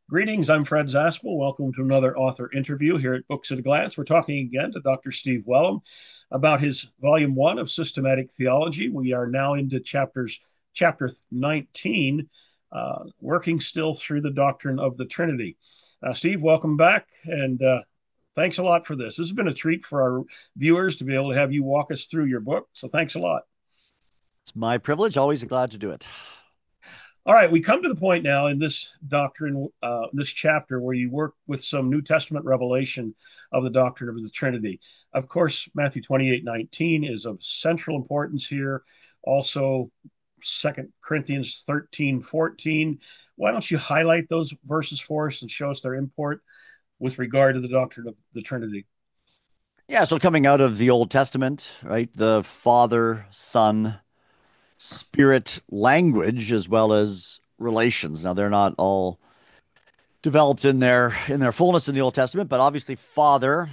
Greetings, I'm Fred Zaspel. Welcome to another author interview here at Books at a Glance. We're talking again to Dr. Steve Wellum about his volume one of Systematic Theology. We are now into chapter 19, working still through the doctrine of the Trinity. Steve, welcome back, and thanks a lot for this. This has been a treat for our viewers to be able to have you walk us through your book, so thanks a lot. It's my privilege. Always glad to do it. All right, we come to the point now in this doctrine, this chapter, where you work with some New Testament revelation of the doctrine of the Trinity. Of course, Matthew 28:19 is of central importance here. Also, 2 Corinthians 13:14. Why don't you highlight those verses for us and show us their import with regard to the doctrine of the Trinity? Yeah, so coming out of the Old Testament, right? The Father, Son, Spirit language as well as relations. Now they're not all developed in their fullness in the Old Testament, but obviously Father,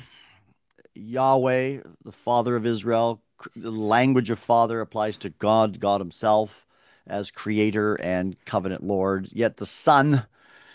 Yahweh, the Father of Israel, the language of Father applies to God, God himself as creator and covenant Lord. Yet the Son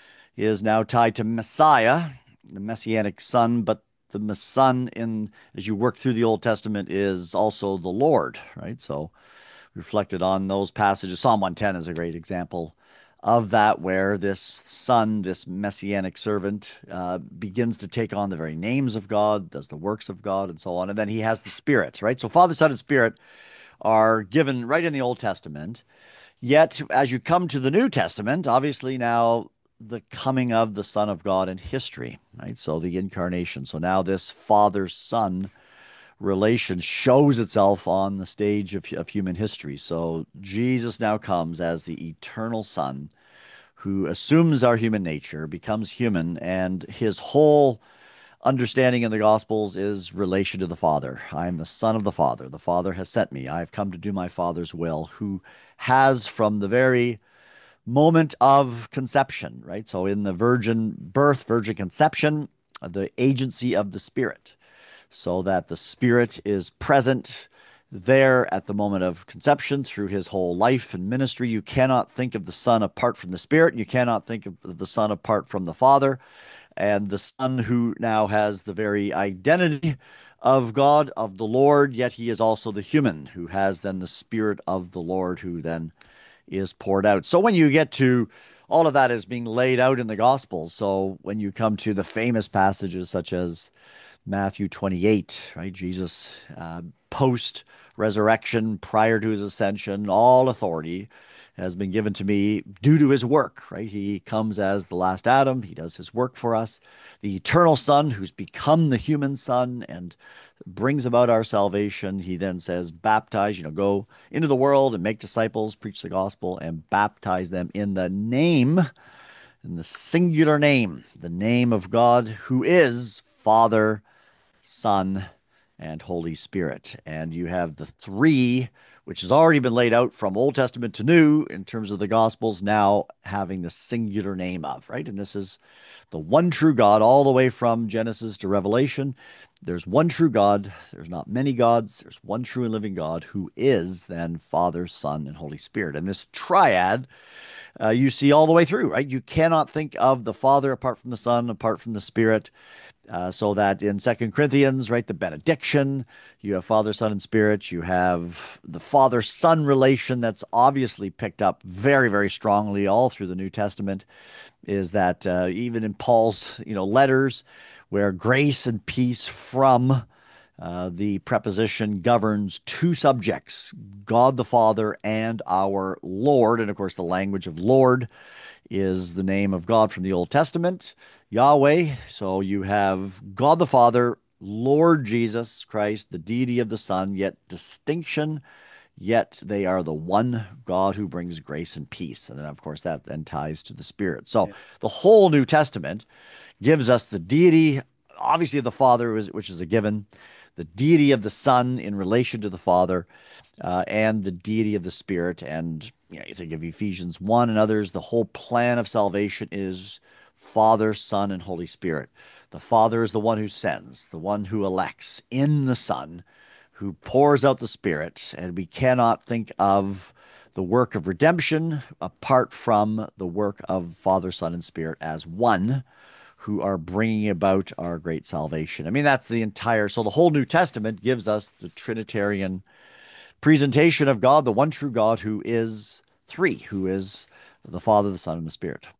is now tied to Messiah, the messianic Son, but the Son in as you work through the Old Testament is also the Lord, right? So reflected on those passages. Psalm 110 is a great example of that, where this Son, this messianic servant, begins to take on the very names of God, does the works of God, and so on. And then he has the Spirit, right? So Father, Son, and Spirit are given right in the Old Testament. Yet, as you come to the New Testament, obviously now the coming of the Son of God in history, right? So the incarnation. So now this Father Son relation shows itself on the stage of human history. So Jesus now comes as the eternal Son who assumes our human nature, becomes human, and his whole understanding in the Gospels is relation to the Father. I am the Son of the Father. The Father has sent me. I have come to do my Father's will, who has from the very moment of conception, right? So in the virgin birth, virgin conception, the agency of the Spirit, so that the Spirit is present there at the moment of conception through his whole life and ministry. You cannot think of the Son apart from the Spirit. You cannot think of the Son apart from the Father. And the Son, who now has the very identity of God, of the Lord, yet he is also the human who has then the Spirit of the Lord, who then is poured out. So when you get to all of that is being laid out in the Gospels. So when you come to the famous passages such as Matthew 28, right? Jesus, post resurrection, prior to his ascension, all authority has been given to me due to his work, right? He comes as the last Adam. He does his work for us. The eternal Son, who's become the human Son and brings about our salvation. He then says, baptize, go into the world and make disciples, preach the gospel, and baptize them in the singular name, the name of God, who is Father, Son, and Holy Spirit. And you have the three, which has already been laid out from Old Testament to New in terms of the Gospels, now having the singular name of, right? And this is the one true God all the way from Genesis to Revelation. There's one true God. There's not many gods. There's one true and living God who is then Father, Son, and Holy Spirit. And this triad you see all the way through, right? You cannot think of the Father apart from the Son, apart from the Spirit. So that in 2 Corinthians, right, the benediction, you have Father, Son, and Spirit. You have the Father-Son relation that's obviously picked up very, very strongly all through the New Testament, is that even in Paul's, letters, where grace and peace from the preposition governs two subjects, God the Father and our Lord. And of course, the language of Lord is the name of God from the Old Testament, Yahweh. So you have God the Father, Lord Jesus Christ, the deity of the Son, yet distinction, yet they are the one God who brings grace and peace. And then, of course, that then ties to the Spirit. So Yeah. the whole New Testament gives us the deity, obviously, of the Father, which is a given, the deity of the Son in relation to the Father, and the deity of the Spirit. And you think of Ephesians 1 and others, the whole plan of salvation is Father, Son, and Holy Spirit. The Father is the one who sends, the one who elects in the Son, who pours out the Spirit. And we cannot think of the work of redemption apart from the work of Father, Son, and Spirit as one who are bringing about our great salvation. I mean, that's the entire, so the whole New Testament gives us the Trinitarian presentation of God, the one true God who is three, who is the Father, the Son, and the Spirit.